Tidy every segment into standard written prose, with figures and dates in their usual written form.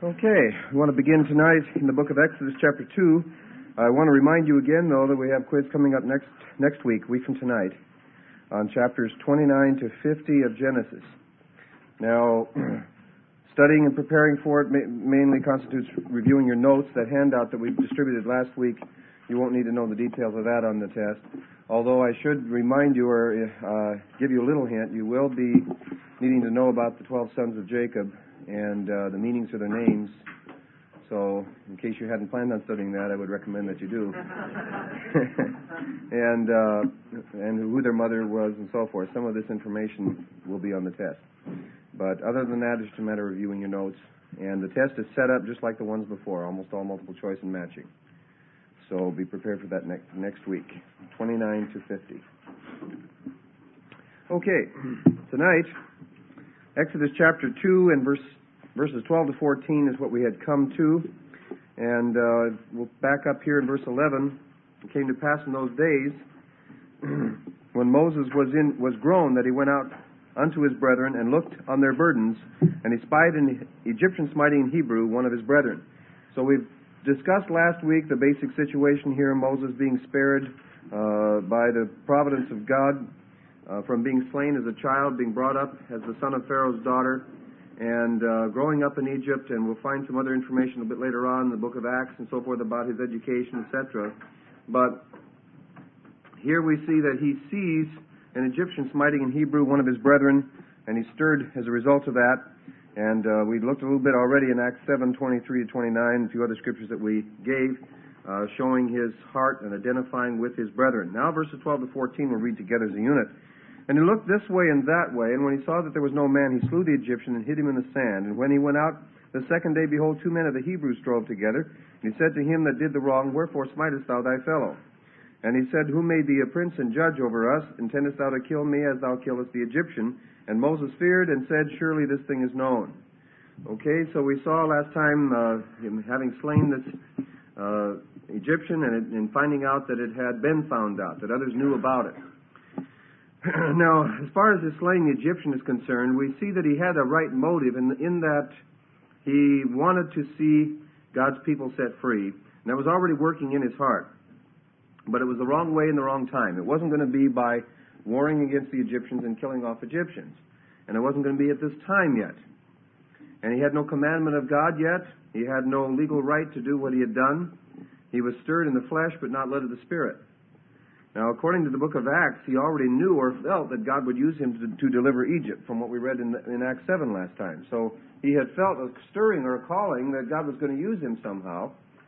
Okay, we want to begin tonight in the book of Exodus chapter 2. I want to remind you again, though, that we have quiz coming up next week from tonight, on chapters 29 to 50 of Genesis. Now, studying and preparing for it mainly constitutes reviewing your notes. That handout that we distributed last week, you won't need to know the details of that on the test. Although I should remind you or give you a little hint, you will be needing to know about the 12 sons of Jacob and the meanings of their names. So, in case you hadn't planned on studying that, I would recommend that you do. and who their mother was and so forth. Some of this information will be on the test. But other than that, it's just a matter of reviewing your notes. And the test is set up just like the ones before, almost all multiple choice and matching. So be prepared for that next week, 29 to 50. Okay, tonight, Exodus chapter 2 and verses 12 to 14 is what we had come to. And we'll back up here in verse 11. It came to pass in those days, when Moses was grown, that he went out unto his brethren and looked on their burdens, and he spied an Egyptian smiting in Hebrew, one of his brethren. So we've discussed last week the basic situation here, Moses being spared by the providence of God from being slain as a child, being brought up as the son of Pharaoh's daughter, and growing up in Egypt. And we'll find some other information a bit later on in the book of Acts and so forth about his education, etc. But here we see that he sees an Egyptian smiting in Hebrew, one of his brethren, and he's stirred as a result of that. And we looked a little bit already in Acts 7:23 to 29, a few other scriptures that we gave, showing his heart and identifying with his brethren. Now verses 12 to 14 we'll read together as a unit. And he looked this way and that way, and when he saw that there was no man, he slew the Egyptian and hid him in the sand. And when he went out the second day, behold, 2 men of the Hebrews strove together. And he said to him that did the wrong, Wherefore smitest thou thy fellow? And he said, Who made thee a prince and judge over us? Intendest thou to kill me as thou killest the Egyptian? And Moses feared and said, Surely this thing is known. Okay, so we saw last time him having slain this Egyptian and finding out that it had been found out, that others knew about it. Now, as far as his slaying the Egyptian is concerned, we see that he had a right motive in that he wanted to see God's people set free. And that was already working in his heart. But it was the wrong way and the wrong time. It wasn't going to be by warring against the Egyptians and killing off Egyptians. And it wasn't going to be at this time yet. And he had no commandment of God yet. He had no legal right to do what he had done. He was stirred in the flesh but not led of the Spirit. Now, according to the book of Acts, he already knew or felt that God would use him to deliver Egypt, from what we read in Acts 7 last time. So he had felt a stirring or a calling that God was going to use him somehow,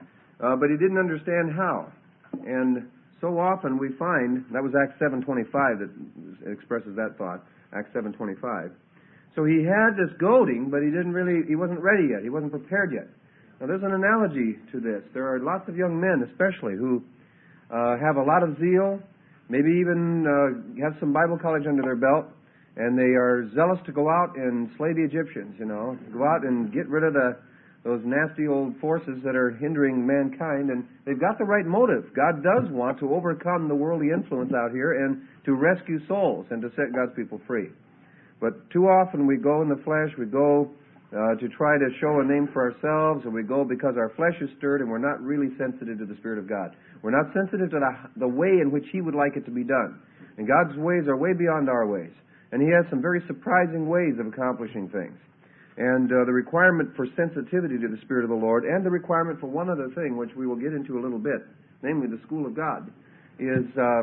but he didn't understand how. And so often we find, that was Acts 7:25 that expresses that thought, Acts 7:25. So he had this goading, but he wasn't ready yet. He wasn't prepared yet. Now there's an analogy to this. There are lots of young men, especially, who have a lot of zeal, maybe even have some Bible college under their belt, and they are zealous to go out and slay the Egyptians, go out and get rid of those nasty old forces that are hindering mankind, and they've got the right motive. God does want to overcome the worldly influence out here and to rescue souls and to set God's people free. But too often we go in the flesh, we go to try to show a name for ourselves, and we go because our flesh is stirred and we're not really sensitive to the Spirit of God. We're not sensitive to the way in which He would like it to be done. And God's ways are way beyond our ways. And He has some very surprising ways of accomplishing things. And the requirement for sensitivity to the Spirit of the Lord, and the requirement for one other thing, which we will get into a little bit, namely the school of God, is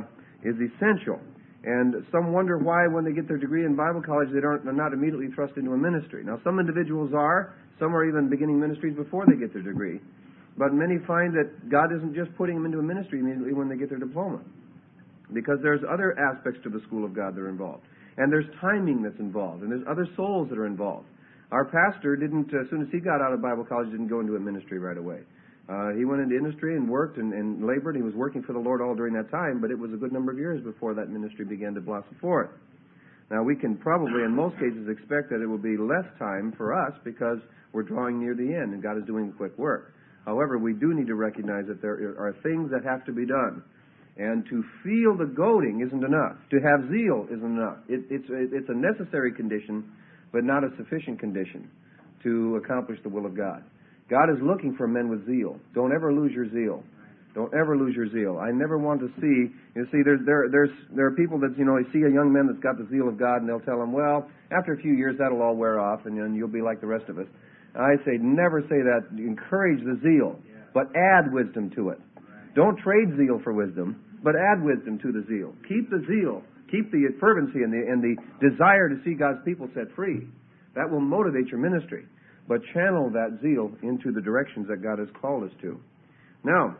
essential. And some wonder why, when they get their degree in Bible college, they're not immediately thrust into a ministry. Now, some individuals are. Some are even beginning ministries before they get their degree. But many find that God isn't just putting them into a ministry immediately when they get their diploma, because there's other aspects to the school of God that are involved. And there's timing that's involved. And there's other souls that are involved. Our pastor didn't, as soon as he got out of Bible college, didn't go into a ministry right away. He went into industry and worked and labored. He was working for the Lord all during that time, but it was a good number of years before that ministry began to blossom forth. Now, we can probably, in most cases, expect that it will be less time for us because we're drawing near the end and God is doing a quick work. However, we do need to recognize that there are things that have to be done. And to feel the goading isn't enough. To have zeal isn't enough. It's a necessary condition, but not a sufficient condition to accomplish the will of God. God is looking for men with zeal. Don't ever lose your zeal. Don't ever lose your zeal. I never want to see, there are people that, they see a young man that's got the zeal of God, and they'll tell him, well, after a few years that'll all wear off, and then you'll be like the rest of us. I say, never say that. Encourage the zeal, but add wisdom to it. Don't trade zeal for wisdom, but add wisdom to the zeal. Keep the zeal. Keep the fervency and the desire to see God's people set free. That will motivate your ministry. But channel that zeal into the directions that God has called us to. Now,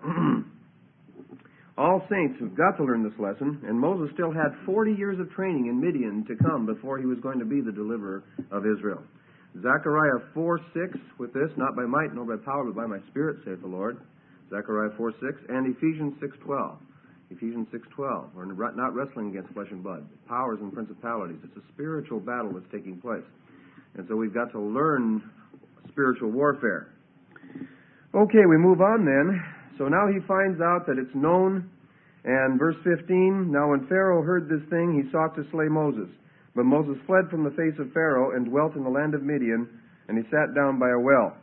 all saints have got to learn this lesson, and Moses still had 40 years of training in Midian to come before he was going to be the deliverer of Israel. Zechariah 4:6 with this, not by might nor by power, but by my Spirit, saith the Lord. Zechariah 4:6, and Ephesians 6:12. Ephesians 6:12. We're not wrestling against flesh and blood, powers and principalities. It's a spiritual battle that's taking place. And so we've got to learn spiritual warfare. Okay, we move on then. So now he finds out that it's known. And verse 15, now when Pharaoh heard this thing, he sought to slay Moses. But Moses fled from the face of Pharaoh and dwelt in the land of Midian, and he sat down by a well.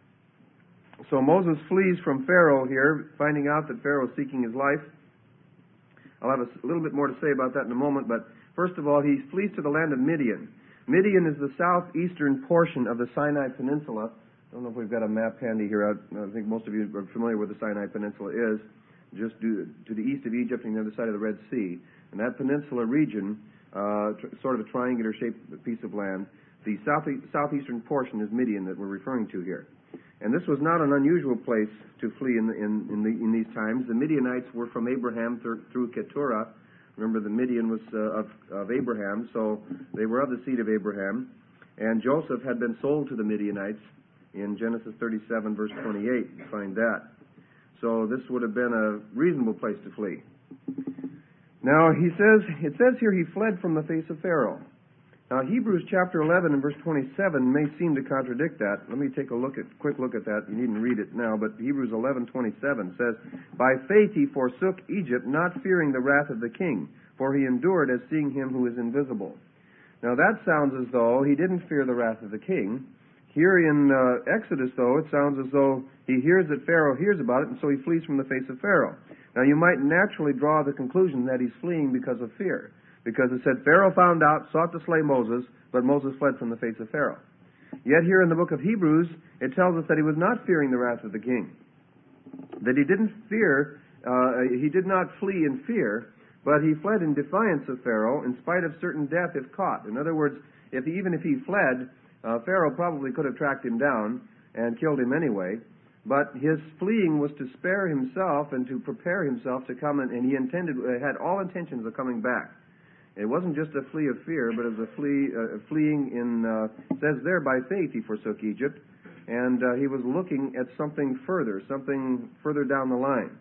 So Moses flees from Pharaoh here, finding out that Pharaoh is seeking his life. I'll have a little bit more to say about that in a moment, but first of all, he flees to the land of Midian. Midian is the southeastern portion of the Sinai Peninsula. I don't know if we've got a map handy here. I think most of you are familiar with the Sinai Peninsula is, just to the east of Egypt and the other side of the Red Sea. And that peninsula region, sort of a triangular-shaped piece of land, the southeastern portion is Midian that we're referring to here. And this was not an unusual place to flee in these times. The Midianites were from Abraham through Keturah. Remember, the Midian was of Abraham, so they were of the seed of Abraham. And Joseph had been sold to the Midianites. In Genesis 37, verse 28, you find that. So this would have been a reasonable place to flee. Now, it says here he fled from the face of Pharaoh. Now, Hebrews chapter 11 and verse 27 may seem to contradict that. Let me take a quick look at that. You needn't read it now, but Hebrews 11:27 says, by faith he forsook Egypt, not fearing the wrath of the king, for he endured as seeing him who is invisible. Now, that sounds as though he didn't fear the wrath of the king. Here in Exodus, though, it sounds as though he hears that Pharaoh hears about it, and so he flees from the face of Pharaoh. Now, you might naturally draw the conclusion that he's fleeing because of fear, because it said Pharaoh found out, sought to slay Moses, but Moses fled from the face of Pharaoh. Yet here in the book of Hebrews, it tells us that he was not fearing the wrath of the king, that he didn't fear, he did not flee in fear, but he fled in defiance of Pharaoh in spite of certain death if caught. In other words, even if he fled, Pharaoh probably could have tracked him down and killed him anyway, but his fleeing was to spare himself and to prepare himself to come, and he had all intentions of coming back. It wasn't just a flee of fear, but it was a fleeing it says there, by faith he forsook Egypt, and he was looking at something further down the line.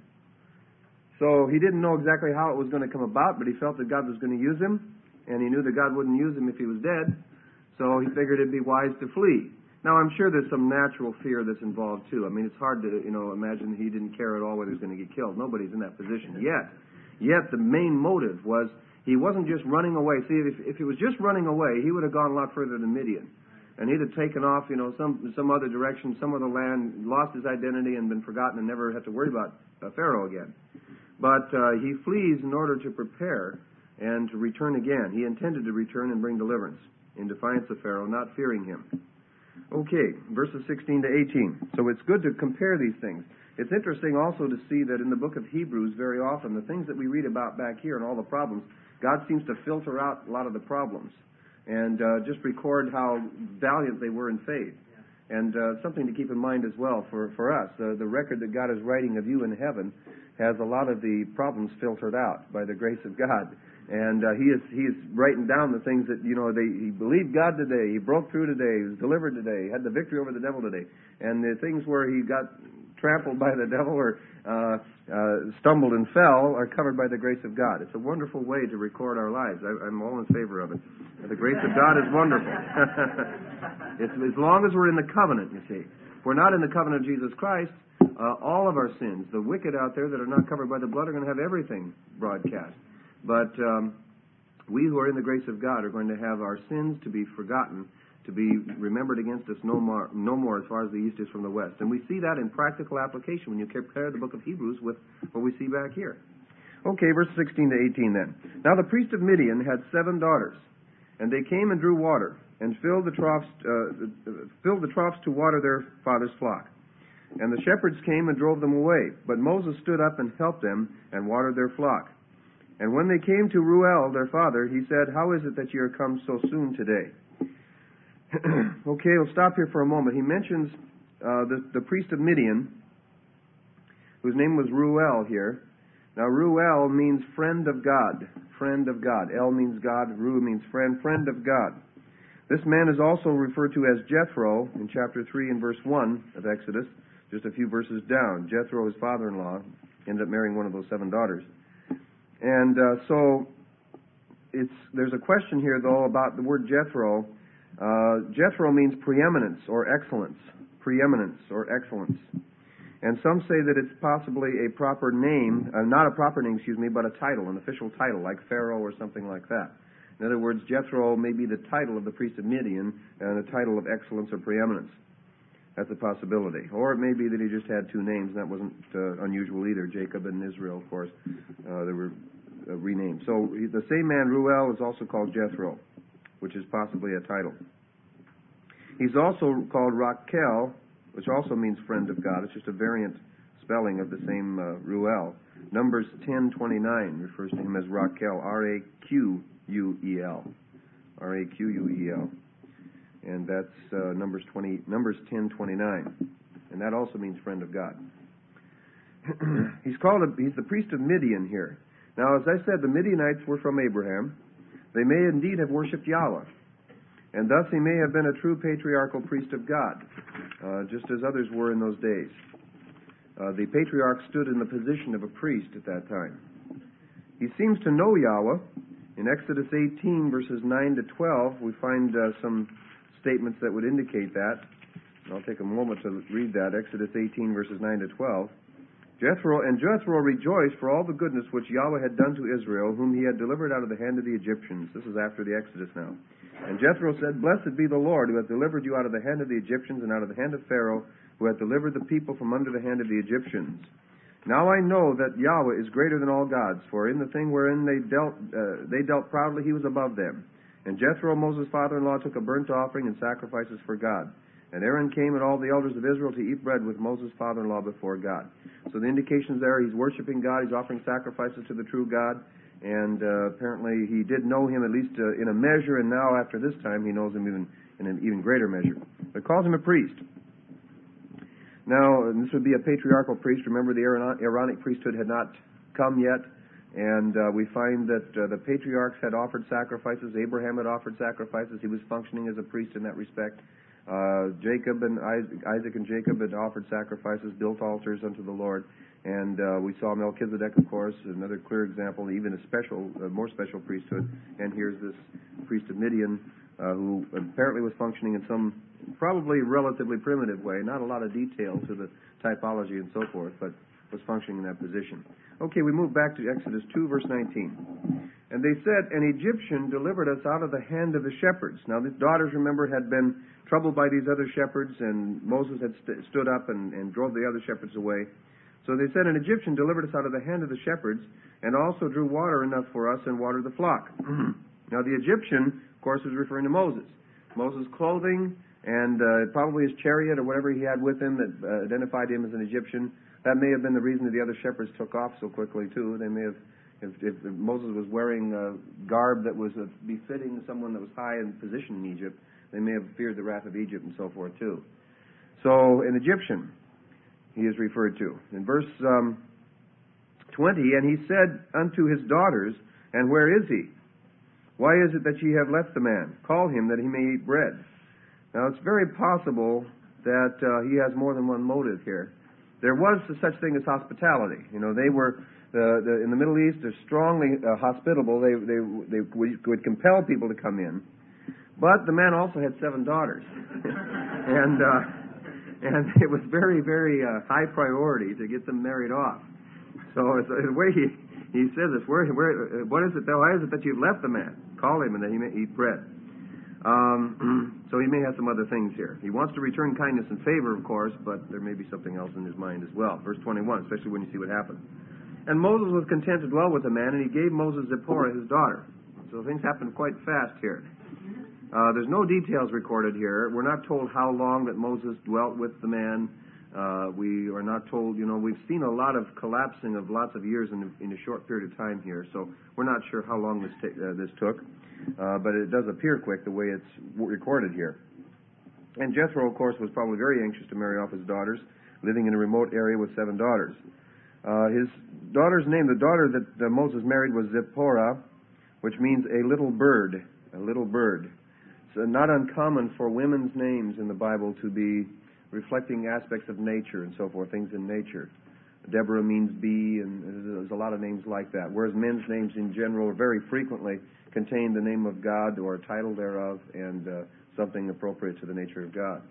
So he didn't know exactly how it was going to come about, but he felt that God was going to use him, and he knew that God wouldn't use him if he was dead. So he figured it'd be wise to flee. Now, I'm sure there's some natural fear that's involved, too. I mean, it's hard to, imagine he didn't care at all whether he was going to get killed. Nobody's in that position yet. Yet, the main motive was he wasn't just running away. See, if he was just running away, he would have gone a lot further than Midian. And he'd have taken off, some other direction, some other land, lost his identity and been forgotten and never had to worry about Pharaoh again. But he flees in order to prepare and to return again. He intended to return and bring deliverance in defiance of Pharaoh, not fearing him. Okay, verses 16 to 18. So it's good to compare these things. It's interesting also to see that in the book of Hebrews, very often, the things that we read about back here and all the problems, God seems to filter out a lot of the problems and just record how valiant they were in faith. And something to keep in mind as well for us. The record that God is writing of you in heaven has a lot of the problems filtered out by the grace of God. And he is writing down the things that, he believed God today, he broke through today, he was delivered today, he had the victory over the devil today. And the things where he got trampled by the devil or stumbled and fell are covered by the grace of God. It's a wonderful way to record our lives. I'm all in favor of it. The grace of God is wonderful. It's, as long as we're in the covenant, you see. If we're not in the covenant of Jesus Christ, all of our sins, the wicked out there that are not covered by the blood, are going to have everything broadcast. But we who are in the grace of God are going to have our sins to be forgotten, to to be remembered against us no more as far as the east is from the west. And we see that in practical application when you compare the book of Hebrews with what we see back here. Okay, verse 16 to 18 then. Now the priest of Midian had 7 daughters, and they came and drew water, and filled the troughs to water their father's flock. And the shepherds came and drove them away. But Moses stood up and helped them and watered their flock. And when they came to Reuel, their father, he said, How is it that you are come so soon today? Okay, we'll stop here for a moment. He mentions the priest of Midian, whose name was Reuel here. Now, Reuel means friend of God. Friend of God. El means God. Ru means friend. Friend of God. This man is also referred to as Jethro in chapter 3 and verse 1 of Exodus, just a few verses down. Jethro, his father-in-law, ended up marrying one of those 7 daughters. And so there's a question here, though, about the word Jethro. Jethro means preeminence or excellence. Preeminence or excellence. And some say that it's possibly a proper name, not a proper name, but a title, an official title, like Pharaoh or something like that. In other words, Jethro may be the title of the priest of Midian and a title of excellence or preeminence. That's a possibility. Or it may be that he just had 2 names, and that wasn't unusual either. Jacob and Israel, of course, they were renamed. So the same man, Reuel, is also called Jethro, which is possibly a title. He's also called Rachel, which also means friend of God. It's just a variant spelling of the same Reuel. Numbers 10:29 refers to him as Rachel, R-A-Q-U-E-L. R-A-Q-U-E-L. And that's Numbers 10:29. And that also means friend of God. He's the priest of Midian here. Now, as I said, the Midianites were from Abraham. They may indeed have worshipped Yahweh. And thus he may have been a true patriarchal priest of God, just as others were in those days. The patriarch stood in the position of a priest at that time. He seems to know Yahweh. In Exodus 18, verses 9 to 12, we find some statements that would indicate that. I'll take a moment to read that. Exodus 18, verses 9 to 12. Jethro rejoiced for all the goodness which Yahweh had done to Israel, whom he had delivered out of the hand of the Egyptians. This is after the Exodus now. And Jethro said, Blessed be the Lord, who hath delivered you out of the hand of the Egyptians and out of the hand of Pharaoh, who hath delivered the people from under the hand of the Egyptians. Now I know that Yahweh is greater than all gods, for in the thing wherein they dealt proudly, he was above them. And Jethro, Moses' father-in-law, took a burnt offering and sacrifices for God. And Aaron came and all the elders of Israel to eat bread with Moses' father-in-law before God. So the indications there, he's worshiping God, he's offering sacrifices to the true God, and apparently he did know him at least in a measure, and now after this time he knows him even in an even greater measure. But calls him a priest. Now, this would be a patriarchal priest. Remember, the Aaronic priesthood had not come yet, and we find that the patriarchs had offered sacrifices. Abraham had offered sacrifices. He was functioning as a priest in that respect. Isaac and Jacob had offered sacrifices, built altars unto the Lord, and we saw Melchizedek, of course, another clear example, even a more special priesthood. And here's this priest of Midian, who apparently was functioning in some probably relatively primitive way, not a lot of detail to the typology and so forth, but was functioning in that position. Okay, we move back to Exodus 2, verse 19. And they said, An Egyptian delivered us out of the hand of the shepherds. Now, the daughters, remember, had been troubled by these other shepherds, and Moses had stood up and drove the other shepherds away. So they said, An Egyptian delivered us out of the hand of the shepherds, and also drew water enough for us and watered the flock. Now, the Egyptian, of course, is referring to Moses. Moses' clothing and probably his chariot or whatever he had with him that identified him as an Egyptian. That may have been the reason that the other shepherds took off so quickly, too. They may have, if Moses was wearing a garb that was befitting someone that was high in position in Egypt, they may have feared the wrath of Egypt and so forth, too. So, an Egyptian, he is referred to. In verse 20, And he said unto his daughters, And where is he? Why is it that ye have left the man? Call him that he may eat bread. Now, it's very possible that he has more than one motive here. There was such thing as hospitality. You know, they were, in the Middle East, they're strongly hospitable. They would compel people to come in. But the man also had 7 daughters. and it was very, very high priority to get them married off. So the way he says this, what is it, why is it that you've left the man? Call him and that he may eat bread. So he may have some other things here. He wants to return kindness and favor, of course, but there may be something else in his mind as well. Verse 21, especially when you see what happened. And Moses was content to dwell with the man, and he gave Moses Zipporah, his daughter. So things happened quite fast here. There's no details recorded here. We're not told how long that Moses dwelt with the man. We are not told, we've seen a lot of collapsing of lots of years in a short period of time here, so we're not sure how long this took. But it does appear quick the way it's recorded here. And Jethro, of course, was probably very anxious to marry off his daughters, living in a remote area with 7 daughters. His daughter's name, the daughter that Moses married, was Zipporah, which means a little bird, a little bird. It's not uncommon for women's names in the Bible to be reflecting aspects of nature and so forth, things in nature. Deborah means bee, and there's a lot of names like that, whereas men's names in general very frequently contain the name of God or a title thereof and something appropriate to the nature of God.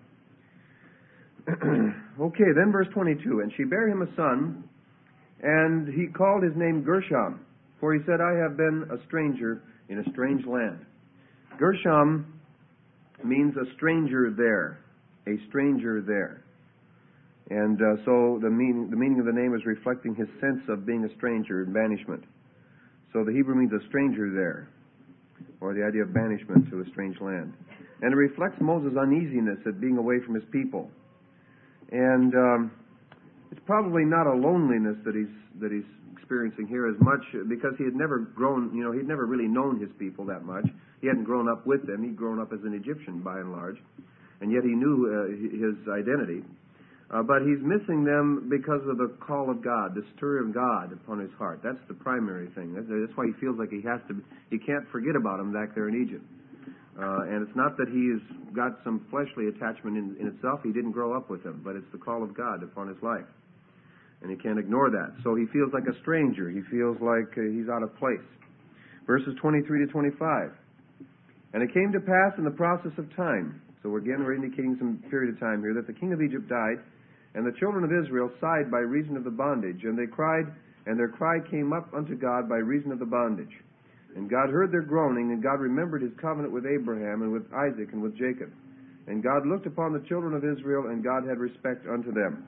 Okay, then verse 22, and she bare him a son, and he called his name Gershom, for he said, I have been a stranger in a strange land. Gershom means a stranger there, a stranger there. And so the meaning of the name is reflecting his sense of being a stranger in banishment. So the Hebrew means a stranger there, or the idea of banishment to a strange land. And it reflects Moses' uneasiness at being away from his people. And it's probably not a loneliness that he's experiencing here as much, because he had never grown, he'd never really known his people that much. He hadn't grown up with them. He'd grown up as an Egyptian by and large, and yet he knew his identity. But he's missing them because of the call of God, the stir of God upon his heart. That's the primary thing. That's why he feels like he can't forget about them back there in Egypt. And it's not that he's got some fleshly attachment in itself. He didn't grow up with them, but it's the call of God upon his life. And he can't ignore that. So he feels like a stranger. He feels like he's out of place. Verses 23 to 25. And it came to pass in the process of time, so again we're indicating some period of time here, that the king of Egypt died, and the children of Israel sighed by reason of the bondage, and they cried, and their cry came up unto God by reason of the bondage. And God heard their groaning, and God remembered his covenant with Abraham, and with Isaac, and with Jacob. And God looked upon the children of Israel, and God had respect unto them.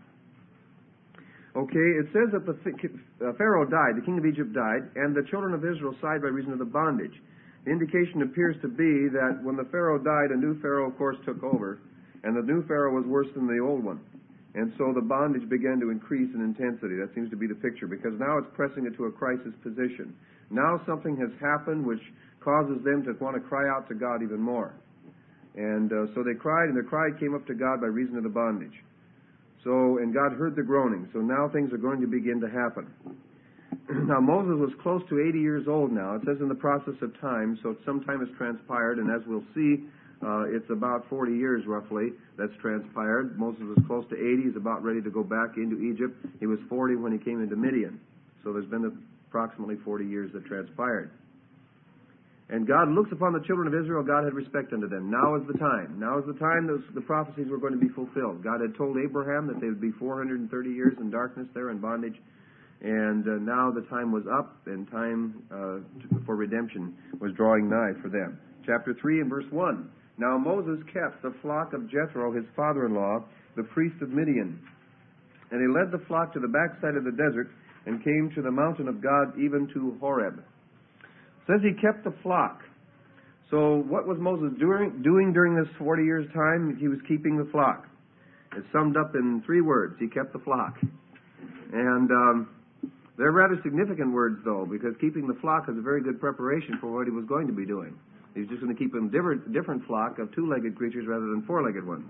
Okay, it says that Pharaoh died, the king of Egypt died, and the children of Israel sighed by reason of the bondage. The indication appears to be that when the Pharaoh died, a new Pharaoh, of course, took over, and the new Pharaoh was worse than the old one. And so the bondage began to increase in intensity. That seems to be the picture, because now it's pressing it to a crisis position. Now something has happened which causes them to want to cry out to God even more. And so they cried, and their cry came up to God by reason of the bondage. And God heard the groaning. So now things are going to begin to happen. Now Moses was close to 80 years old now. It says in the process of time, so some time has transpired, and as we'll see, it's about 40 years roughly that's transpired. Moses was close to 80. He's about ready to go back into Egypt. He was 40 when he came into Midian. So there's been approximately 40 years that transpired. And God looks upon the children of Israel. God had respect unto them. Now is the time. Now is the time the prophecies were going to be fulfilled. God had told Abraham that they would be 430 years in darkness there in bondage. And now the time was up, and time for redemption was drawing nigh for them. Chapter 3 and verse 1. Now Moses kept the flock of Jethro, his father-in-law, the priest of Midian. And he led the flock to the backside of the desert, and came to the mountain of God, even to Horeb. It says he kept the flock. So what was Moses doing during this 40 years' time? He was keeping the flock. It's summed up in 3 words. He kept the flock. And they're rather significant words, though, because keeping the flock is a very good preparation for what he was going to be doing. He's just going to keep a different flock of 2-legged creatures rather than 4-legged ones.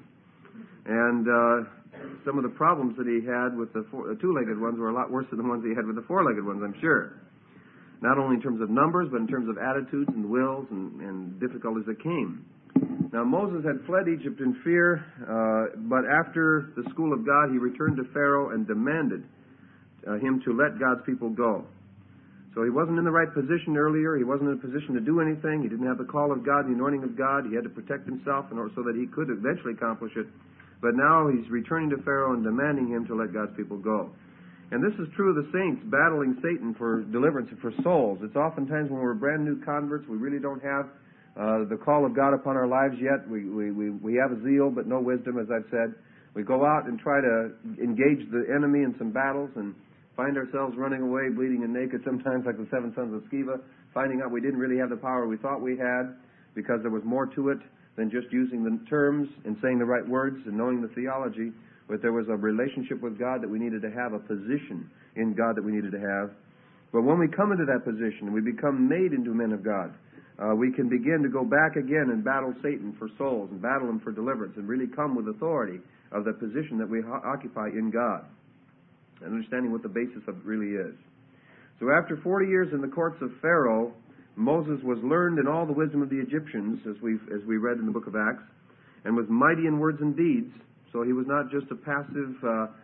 And some of the problems that he had with the 2-legged ones were a lot worse than the ones he had with the 4-legged ones, I'm sure. Not only in terms of numbers, but in terms of attitudes and wills and difficulties that came. Now, Moses had fled Egypt in fear, but after the school of God, he returned to Pharaoh and demanded him to let God's people go. So he wasn't in the right position earlier. He wasn't in a position to do anything. He didn't have the call of God, the anointing of God. He had to protect himself in order so that he could eventually accomplish it. But now he's returning to Pharaoh and demanding him to let God's people go. And this is true of the saints battling Satan for deliverance and for souls. It's oftentimes when we're brand new converts, we really don't have the call of God upon our lives yet. We have a zeal, but no wisdom, as I've said. We go out and try to engage the enemy in some battles and find ourselves running away, bleeding and naked, sometimes like the seven sons of Sceva, finding out we didn't really have the power we thought we had because there was more to it than just using the terms and saying the right words and knowing the theology, but there was a relationship with God that we needed to have, a position in God that we needed to have. But when we come into that position and we become made into men of God, we can begin to go back again and battle Satan for souls and battle him for deliverance and really come with authority of the position that we occupy in God, and understanding what the basis of it really is. So after 40 years in the courts of Pharaoh, Moses was learned in all the wisdom of the Egyptians, as we read in the book of Acts, and was mighty in words and deeds. So he was not just a passive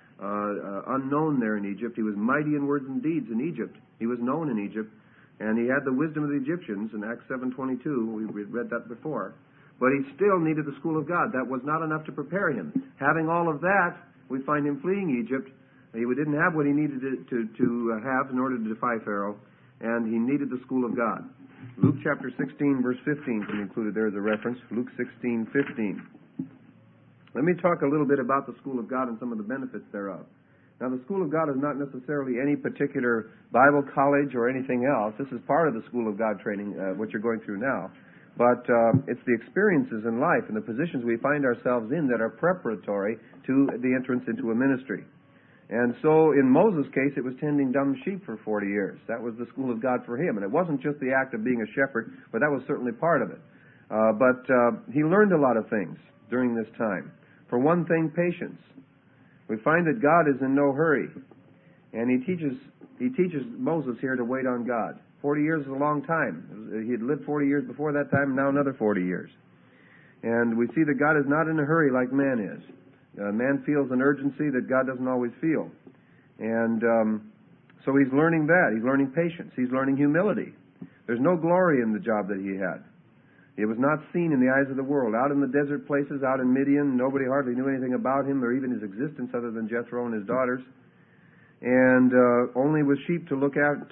unknown there in Egypt. He was mighty in words and deeds in Egypt. He was known in Egypt, and he had the wisdom of the Egyptians in Acts 7:22. We read that before. But he still needed the school of God. That was not enough to prepare him. Having all of that, we find him fleeing Egypt. He didn't have what he needed to have in order to defy Pharaoh, and he needed the school of God. Luke chapter 16, verse 15 can be included there as a reference. Luke 16:15. Let me talk a little bit about the school of God and some of the benefits thereof. Now, the school of God is not necessarily any particular Bible college or anything else. This is part of the school of God training, what you're going through now. But it's the experiences in life and the positions we find ourselves in that are preparatory to the entrance into a ministry. And so in Moses' case, it was tending dumb sheep for 40 years. That was the school of God for him. And it wasn't just the act of being a shepherd, but that was certainly part of it. But he learned a lot of things during this time. For one thing, patience. We find that God is in no hurry. And he teaches Moses here to wait on God. 40 years is a long time. He had lived 40 years before that time, now another 40 years. And we see that God is not in a hurry like man is. Man feels an urgency that God doesn't always feel. And so he's learning that. He's learning patience. He's learning humility. There's no glory in the job that he had. It was not seen in the eyes of the world. Out in the desert places, out in Midian, nobody hardly knew anything about him or even his existence other than Jethro and his daughters. And only with sheep to look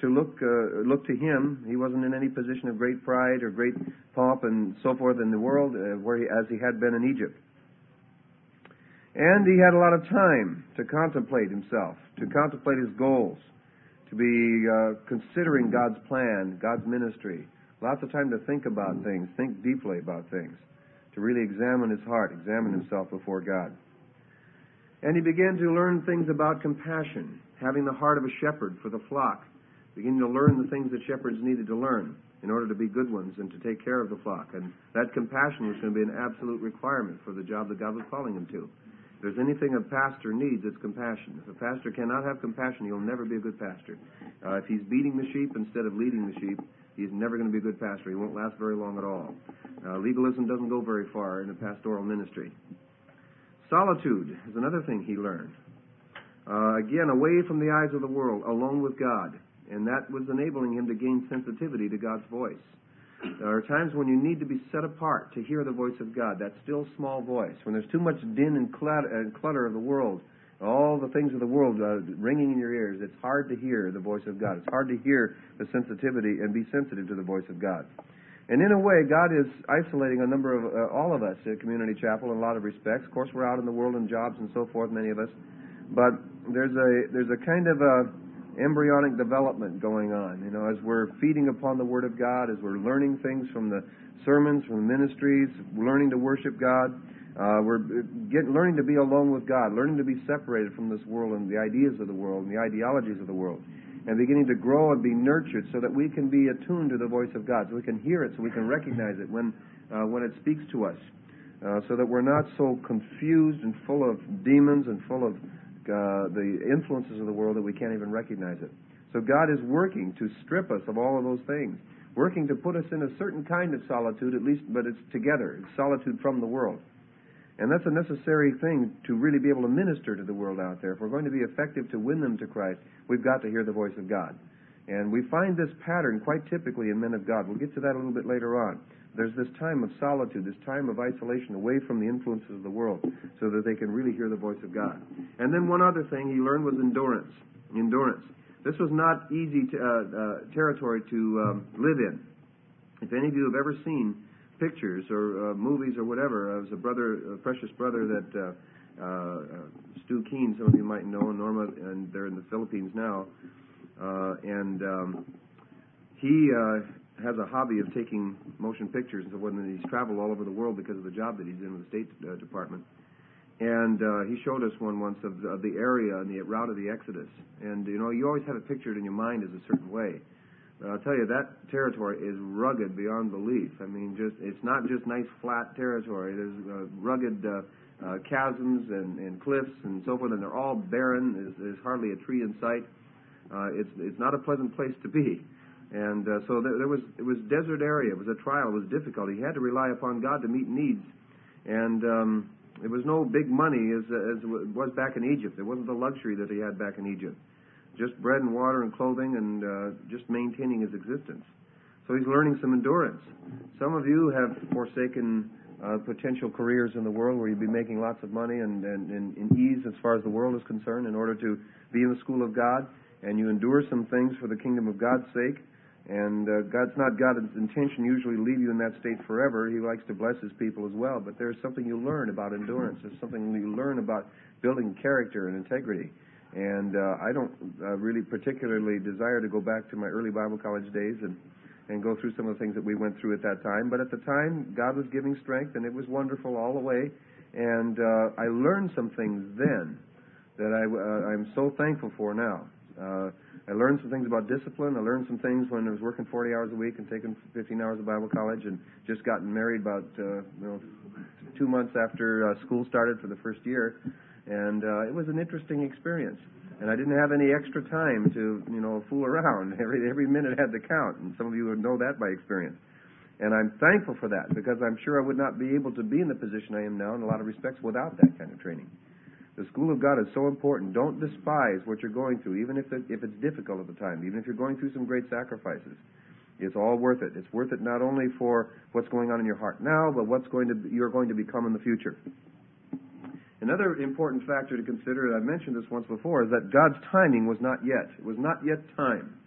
to him. He wasn't in any position of great pride or great pomp and so forth in the world, as he had been in Egypt. And he had a lot of time to contemplate himself, to contemplate his goals, to be considering God's plan, God's ministry. Lots of time to think about things, think deeply about things, to really examine his heart, examine himself before God. And he began to learn things about compassion, having the heart of a shepherd for the flock, beginning to learn the things that shepherds needed to learn in order to be good ones and to take care of the flock. And that compassion was going to be an absolute requirement for the job that God was calling him to. If there's anything a pastor needs, it's compassion. If a pastor cannot have compassion, he'll never be a good pastor. If he's beating the sheep instead of leading the sheep, he's never going to be a good pastor. He won't last very long at all. Legalism doesn't go very far in a pastoral ministry. Solitude is another thing he learned. Again, away from the eyes of the world, alone with God. And that was enabling him to gain sensitivity to God's voice. There are times when you need to be set apart to hear the voice of God, that still small voice. When there's too much din and clutter of the world, all the things of the world ringing in your ears, it's hard to hear the voice of God. It's hard to hear the sensitivity and be sensitive to the voice of God. And in a way, God is isolating a number of, all of us at Community Chapel in a lot of respects. Of course, we're out in the world in jobs and so forth, many of us. But there's a kind of embryonic development going on, as we're feeding upon the Word of God, as we're learning things from the sermons, from the ministries, learning to worship God. We're learning to be alone with God, learning to be separated from this world and the ideas of the world and the ideologies of the world, and beginning to grow and be nurtured so that we can be attuned to the voice of God, so we can hear it, so we can recognize it when it speaks to us, so that we're not so confused and full of demons and full of the influences of the world that we can't even recognize it. So God is working to strip us of all of those things, working to put us in a certain kind of solitude, at least, but it's together. It's solitude from the world. And that's a necessary thing to really be able to minister to the world out there. If we're going to be effective to win them to Christ, we've got to hear the voice of God. And we find this pattern quite typically in men of God. We'll get to that a little bit later on. There's this time of solitude, this time of isolation away from the influences of the world so that they can really hear the voice of God. And then one other thing he learned was endurance. Endurance. This was not easy territory to live in. If any of you have ever seen pictures or movies or whatever. There was a precious brother that Stu Keen, some of you might know, Norma, and they're in the Philippines now, and he has a hobby of taking motion pictures, and so when he's traveled all over the world because of the job that he's in with the State Department. And he showed us one once of the area and the route of the Exodus. And, you know, you always have it pictured in your mind as a certain way. But I'll tell you, that territory is rugged beyond belief. I mean, it's not just nice flat territory. There's rugged chasms and cliffs and so forth, and they're all barren. There's hardly a tree in sight. It's not a pleasant place to be. And so it was desert area. It was a trial. It was difficult. He had to rely upon God to meet needs. And it was no big money as it was back in Egypt. It wasn't the luxury that he had back in Egypt. Just bread and water and clothing and just maintaining his existence. So he's learning some endurance. Some of you have forsaken potential careers in the world where you'd be making lots of money and in ease as far as the world is concerned in order to be in the school of God. And you endure some things for the kingdom of God's sake. And God's not God's intention usually to leave you in that state forever. He likes to bless His people as well. But there's something you learn about endurance. There's something you learn about building character and integrity. And I don't really particularly desire to go back to my early Bible college days and go through some of the things that we went through at that time. But at the time, God was giving strength, and it was wonderful all the way. And I learned some things then that I'm so thankful for now. I learned some things about discipline. I learned some things when I was working 40 hours a week and taking 15 hours of Bible college and just gotten married about 2 months after school started for the first year. And it was an interesting experience. And I didn't have any extra time to, fool around. Every minute had to count. And some of you would know that by experience. And I'm thankful for that because I'm sure I would not be able to be in the position I am now in a lot of respects without that kind of training. The school of God is so important. Don't despise what you're going through, even if it's difficult at the time, even if you're going through some great sacrifices. It's all worth it. It's worth it not only for what's going on in your heart now, but you're going to become in the future. Another important factor to consider, and I've mentioned this once before, is that God's timing was not yet. It was not yet time.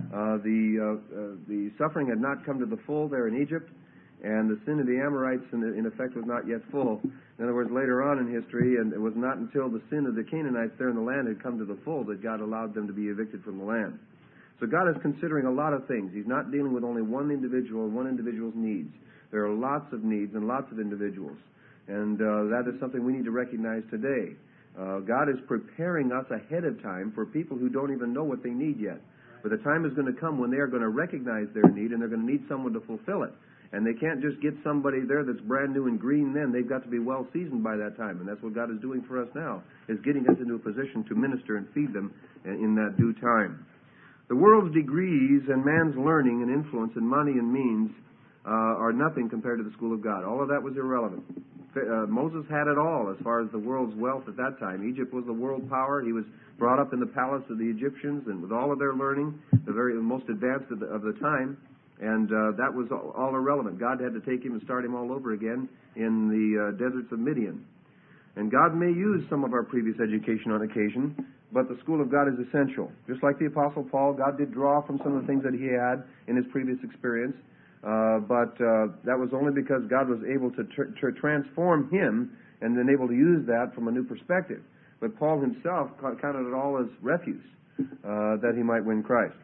The suffering had not come to the full there in Egypt, and the sin of the Amorites, in effect, was not yet full. In other words, later on in history, and it was not until the sin of the Canaanites there in the land had come to the full that God allowed them to be evicted from the land. So God is considering a lot of things. He's not dealing with only one individual and one individual's needs. There are lots of needs and lots of individuals. And that is something we need to recognize today. God is preparing us ahead of time for people who don't even know what they need yet. But the time is going to come when they are going to recognize their need, and they're going to need someone to fulfill it. And they can't just get somebody there that's brand new and green then. They've got to be well seasoned by that time. And that's what God is doing for us now, is getting us into a position to minister and feed them in that due time. The world's degrees and man's learning and influence and money and means are nothing compared to the school of God. All of that was irrelevant. Moses had it all as far as the world's wealth at that time. Egypt was the world power. He was brought up in the palace of the Egyptians, and with all of their learning, the most advanced of the time. And that was all irrelevant. God had to take him and start him all over again in the deserts of Midian. And God may use some of our previous education on occasion, but the school of God is essential. Just like the Apostle Paul, God did draw from some of the things that he had in his previous experience, but that was only because God was able to transform him and then able to use that from a new perspective. But Paul himself counted it all as refuse, that he might win Christ.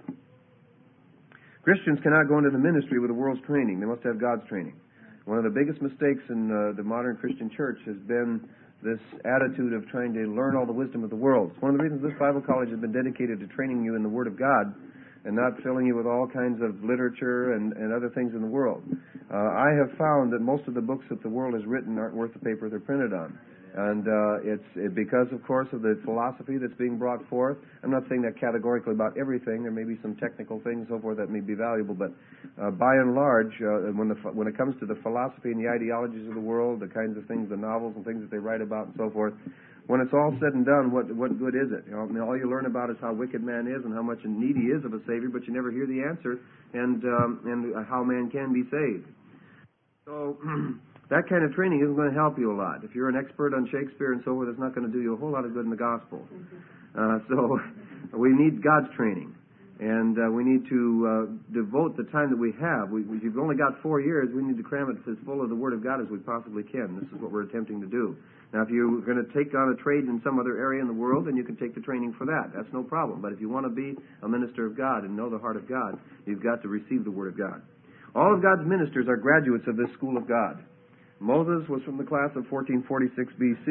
Christians cannot go into the ministry with the world's training. They must have God's training. One of the biggest mistakes in the modern Christian church has been this attitude of trying to learn all the wisdom of the world. It's one of the reasons this Bible college has been dedicated to training you in the Word of God and not filling you with all kinds of literature and other things in the world. I have found that most of the books that the world has written aren't worth the paper they're printed on. And it's because, of course, of the philosophy that's being brought forth. I'm not saying that categorically about everything. There may be some technical things, so forth, that may be valuable. But by and large, when it comes to the philosophy and the ideologies of the world, the kinds of things, the novels and things that they write about and so forth, when it's all said and done, what good is it? All you learn about is how wicked man is and how much in need he is of a Savior, but you never hear the answer and how man can be saved. So that kind of training isn't going to help you a lot. If you're an expert on Shakespeare and so forth, it's not going to do you a whole lot of good in the gospel. So we need God's training. And we need to devote the time that we have. We've only got 4 years. We need to cram it as full of the Word of God as we possibly can. This is what we're attempting to do. Now, if you're going to take on a trade in some other area in the world, then you can take the training for that. That's no problem. But if you want to be a minister of God and know the heart of God, you've got to receive the Word of God. All of God's ministers are graduates of this school of God. Moses was from the class of 1446 BC,